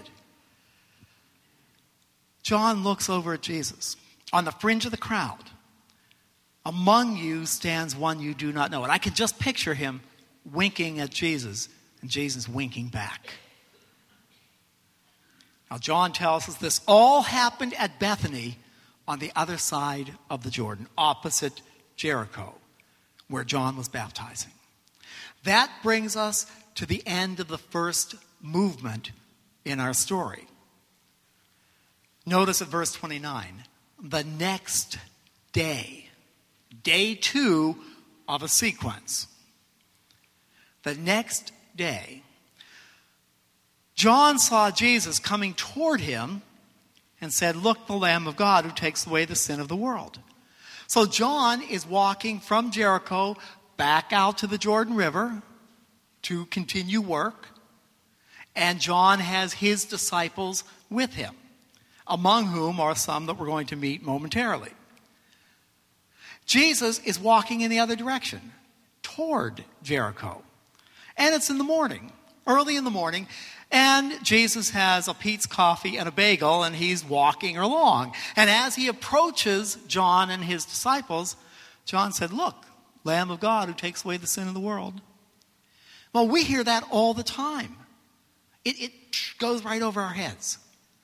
B: John looks over at Jesus on the fringe of the crowd. Among you stands one you do not know. And I can just picture him winking at Jesus and Jesus winking back. Now, John tells us this all happened at Bethany on the other side of the Jordan, opposite Jericho, where John was baptizing. That brings us to the end of the first movement in our story. Notice at verse 29, the next day, day 2 of a sequence. The next day, John saw Jesus coming toward him and said, look, the Lamb of God who takes away the sin of the world. So John is walking from Jericho back out to the Jordan River to continue work. And John has his disciples with him, among whom are some that we're going to meet momentarily. Jesus is walking in the other direction, toward Jericho. And it's in the morning, early in the morning. And Jesus has a Pete's coffee and a bagel, and he's walking along. And as he approaches John and his disciples, John said, look, Lamb of God who takes away the sin of the world. Well, we hear that all the time. It goes right over our heads.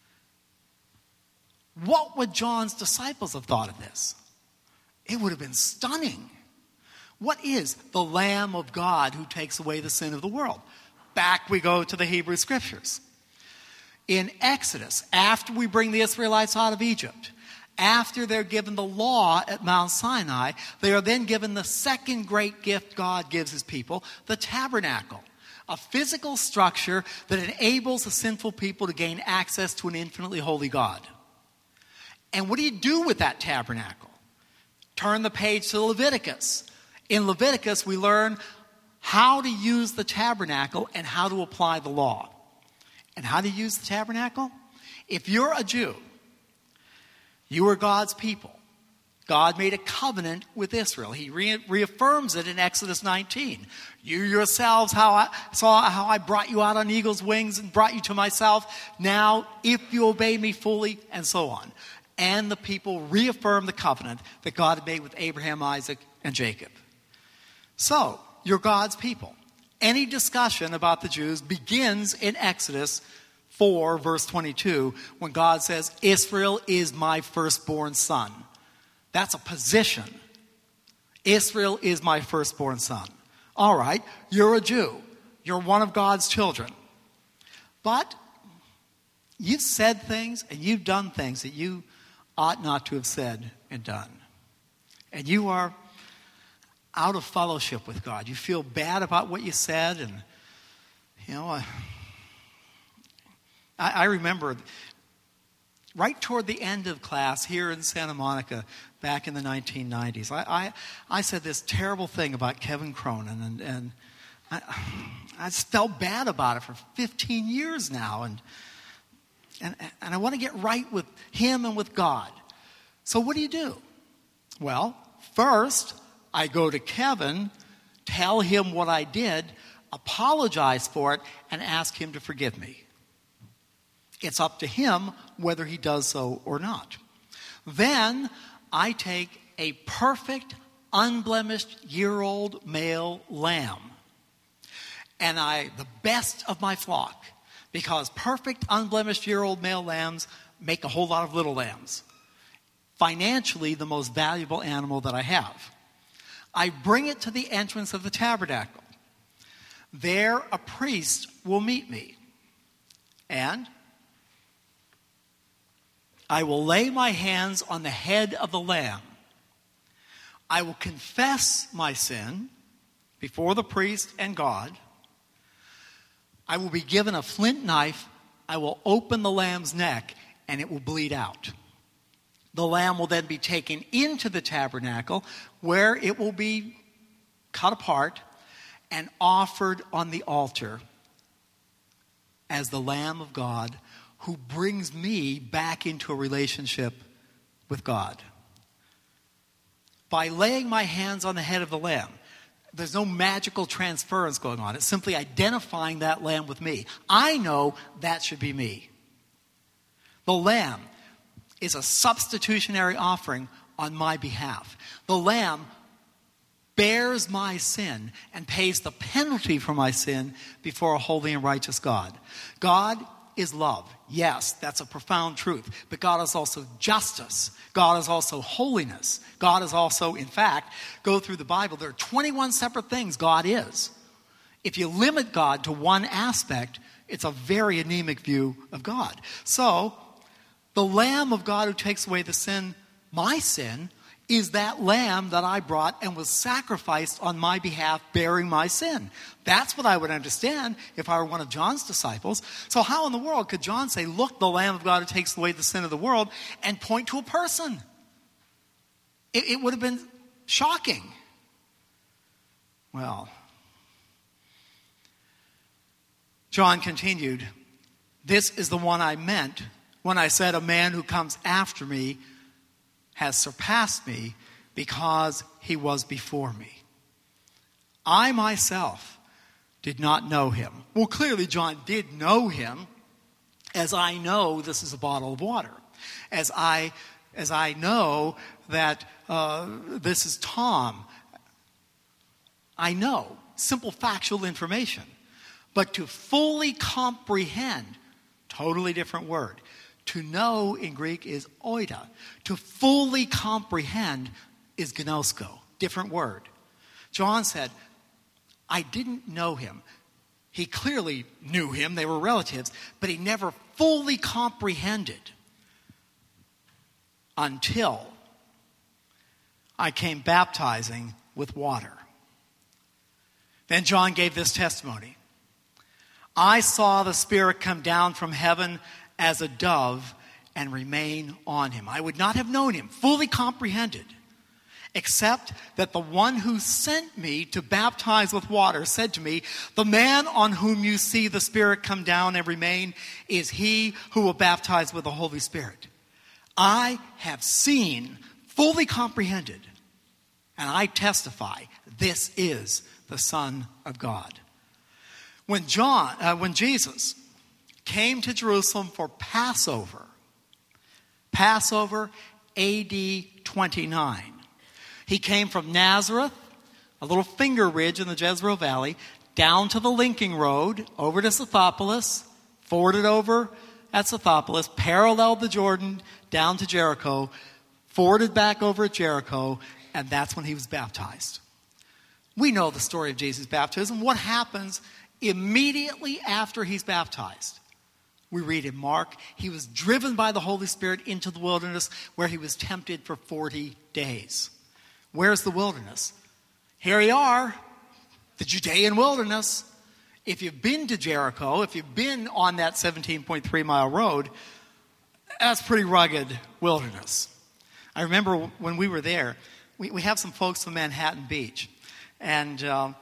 B: What would John's disciples have thought of this? It would have been stunning. What is the Lamb of God who takes away the sin of the world? Back we go to the Hebrew Scriptures. In Exodus, after we bring the Israelites out of Egypt, after they're given the law at Mount Sinai, they are then given the second great gift God gives his people, the tabernacle, a physical structure that enables the sinful people to gain access to an infinitely holy God. And what do you do with that tabernacle? Turn the page to Leviticus. In Leviticus, we learn how to use the tabernacle and how to apply the law. And how to use the tabernacle? If you're a Jew, you are God's people. God made a covenant with Israel. He reaffirms it in Exodus 19. You yourselves saw how I brought you out on eagle's wings and brought you to myself. Now, if you obey me fully, and so on. And the people reaffirm the covenant that God had made with Abraham, Isaac, and Jacob. So, you're God's people. Any discussion about the Jews begins in Exodus 4, verse 22, when God says, Israel is my firstborn son. That's a position. Israel is my firstborn son. All right, you're a Jew. You're one of God's children. But you've said things and you've done things that you ought not to have said and done. And you are out of fellowship with God. You feel bad about what you said. And, you know, I remember right toward the end of class here in Santa Monica back in the 1990s, I said this terrible thing about Kevin Cronin, and I just felt bad about it for 15 years now, and I want to get right with him and with God. So what do? Well, first, I go to Kevin, tell him what I did, apologize for it, and ask him to forgive me. It's up to him whether he does so or not. Then I take a perfect, unblemished year-old male lamb, and the best of my flock, because perfect, unblemished year-old male lambs make a whole lot of little lambs. Financially, the most valuable animal that I have. I bring it to the entrance of the tabernacle. There a priest will meet me, and I will lay my hands on the head of the lamb. I will confess my sin before the priest and God. I will be given a flint knife. I will open the lamb's neck, and it will bleed out. The lamb will then be taken into the tabernacle, where it will be cut apart and offered on the altar as the Lamb of God who brings me back into a relationship with God. By laying my hands on the head of the lamb, there's no magical transference going on. It's simply identifying that lamb with me. I know that should be me. The lamb is a substitutionary offering on my behalf. The lamb bears my sin and pays the penalty for my sin before a holy and righteous God. God is love. Yes, that's a profound truth. But God is also justice. God is also holiness. God is also, in fact, go through the Bible, there are 21 separate things God is. If you limit God to one aspect, it's a very anemic view of God. So, the Lamb of God who takes away the sin, my sin, is that lamb that I brought and was sacrificed on my behalf, bearing my sin. That's what I would understand if I were one of John's disciples. So how in the world could John say, look, the Lamb of God who takes away the sin of the world, and point to a person? It would have been shocking. Well, John continued, this is the one I meant when I said a man who comes after me has surpassed me because he was before me. I myself did not know him. Well, clearly John did know him, as I know this is a bottle of water. As I know that this is Tom. I know simple factual information. But to fully comprehend, totally different word. To know in Greek is oida. To fully comprehend is gnosko. Different word. John said, I didn't know him. He clearly knew him. They were relatives. But he never fully comprehended until I came baptizing with water. Then John gave this testimony. I saw the Spirit come down from heaven as a dove and remain on him. I would not have known him, fully comprehended, except that the one who sent me to baptize with water said to me, the man on whom you see the Spirit come down and remain is he who will baptize with the Holy Spirit. I have seen, fully comprehended, and I testify, this is the Son of God. When Jesus came to Jerusalem for Passover AD 29, he came from Nazareth, a little finger ridge in the Jezreel Valley, down to the linking road, over to Scythopolis, forded over at Scythopolis, paralleled the Jordan, down to Jericho, forded back over at Jericho, and that's when he was baptized. We know the story of Jesus' baptism. What happens immediately after he's baptized? We read in Mark, he was driven by the Holy Spirit into the wilderness where he was tempted for 40 days. Where's the wilderness? Here you are, the Judean wilderness. If you've been to Jericho, if you've been on that 17.3 mile road, that's pretty rugged wilderness. I remember when we were there, we have some folks from Manhattan Beach. And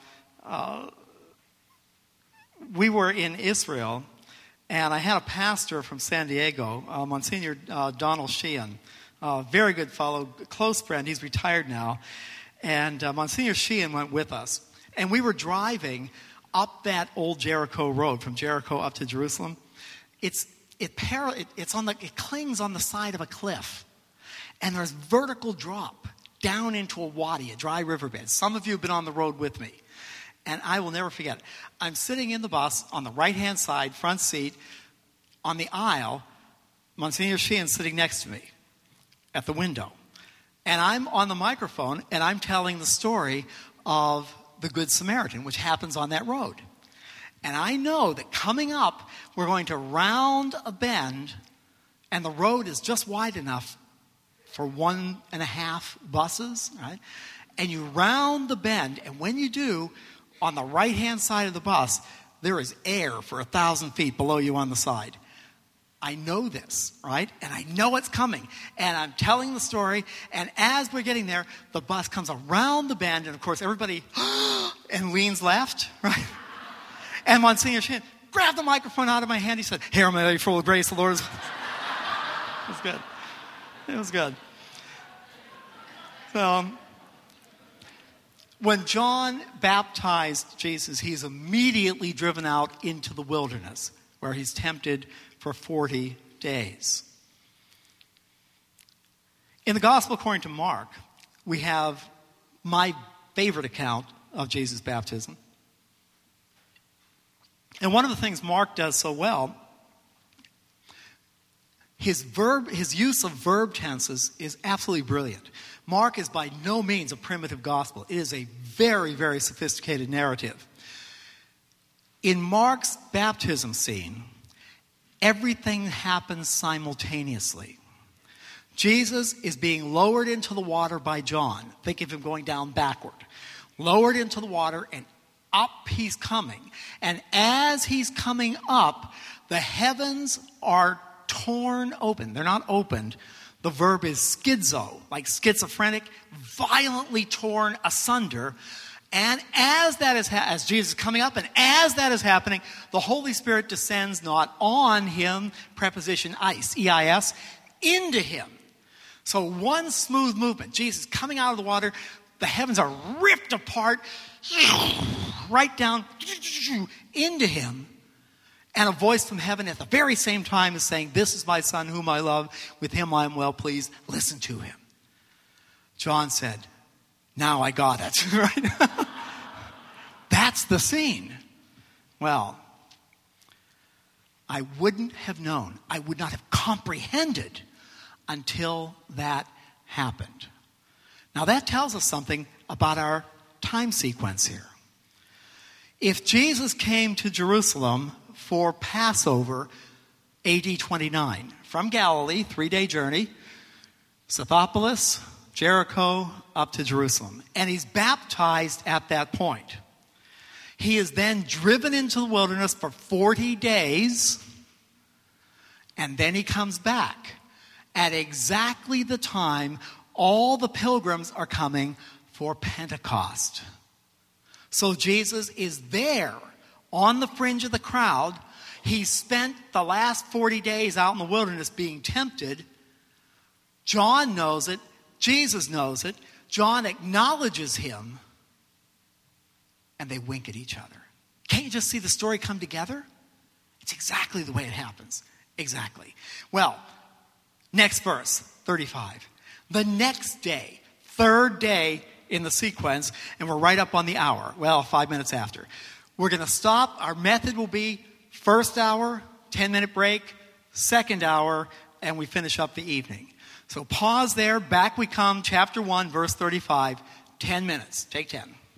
B: we were in Israel, and I had a pastor from San Diego, Monsignor Donald Sheehan, very good fellow, close friend. He's retired now. And Monsignor Sheehan went with us. And we were driving up that old Jericho road, from Jericho up to Jerusalem. It clings on the side of a cliff. And there's vertical drop down into a wadi, a dry riverbed. Some of you have been on the road with me. And I will never forget it. I'm sitting in the bus on the right-hand side, front seat, on the aisle. Monsignor Sheehan sitting next to me at the window. And I'm on the microphone, and I'm telling the story of the Good Samaritan, which happens on that road. And I know that coming up, we're going to round a bend, and the road is just wide enough for 1.5 buses, right? And you round the bend, and when you do, on the right-hand side of the bus, there is air for 1,000 feet below you on the side. I know this, right? And I know it's coming. And I'm telling the story, and as we're getting there, the bus comes around the bend, and of course everybody and leans left, right? And Monsignor Sheehan grabbed the microphone out of my hand. He said, "Hail Mary, full of grace, the Lord is..." It was good. It was good. So, when John baptized Jesus, he's immediately driven out into the wilderness, where he's tempted for 40 days. In the Gospel according to Mark, we have my favorite account of Jesus' baptism. And one of the things Mark does so well, his use of verb tenses is absolutely brilliant. Mark is by no means a primitive gospel. It is a very, very sophisticated narrative. In Mark's baptism scene, everything happens simultaneously. Jesus is being lowered into the water by John. Think of him going down backward. Lowered into the water, and up he's coming. And as he's coming up, the heavens are torn open. They're not opened. The verb is schizo, like schizophrenic, violently torn asunder. And as that is as Jesus is coming up, and as that is happening, the Holy Spirit descends not on him, preposition eis, E-I-S, into him. So one smooth movement. Jesus coming out of the water, the heavens are ripped apart, right down into him. And a voice from heaven at the very same time is saying, "This is my son whom I love. With him I am well pleased. Listen to him." John said, "Now I got it." Right? That's the scene. Well, I wouldn't have known. I would not have comprehended until that happened. Now that tells us something about our time sequence here. If Jesus came to Jerusalem for Passover AD 29, from Galilee, 3-day journey, Scythopolis, Jericho, up to Jerusalem. And he's baptized at that point. He is then driven into the wilderness for 40 days, and then he comes back at exactly the time all the pilgrims are coming for Pentecost. So Jesus is there on the fringe of the crowd. He spent the last 40 days out in the wilderness being tempted. John knows it. Jesus knows it. John acknowledges him. And they wink at each other. Can't you just see the story come together? It's exactly the way it happens. Exactly. Well, next verse, 35. The next day, third day in the sequence, and we're right up on the hour. Well, 5 minutes after. We're going to stop. Our method will be first hour, 10-minute break, second hour, and we finish up the evening. So pause there. Back we come, chapter 1, verse 35. 10 minutes. Take 10.